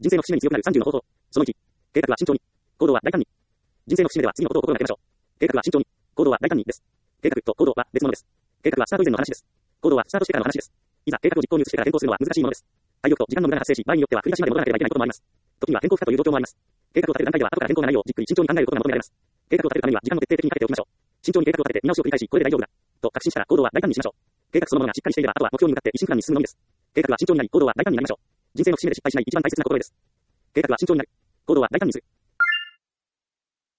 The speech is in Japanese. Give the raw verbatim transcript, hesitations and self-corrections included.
人生の節目に強くなるさんじゅうの方法。そのいち。計画は慎重に。行動は大胆に。人生の節目では次のことを心がけましょう。計画は慎重に。行動は大胆にです。計画と行動は別物です。計画はスタート以前の話です。行動はスタートしてからの話です。いざ計画を実行に移してから変更するのは難しいものです。体力と時間の無駄が発生し、場合によっては振り出しまで戻らなければいけないこともあります。時には変更不可という状況もあります。計画を立てる段階では後から変更がないようじっくり慎重に考えることが求められます。計画を立てるためには時間を徹底的にかけておきましょう。慎重に計画を立てて見直しを繰り返し、これで大丈夫だと確信したら行動は大胆にしましょう。計画そのものがしっかりしていれば、あとは目標に向かって一心不乱に進むのみです。計画は慎重になり、行動は大胆になりましょう。人生の節目で失敗しない一番大切なことです。計画は慎重になる。行動は大胆にする。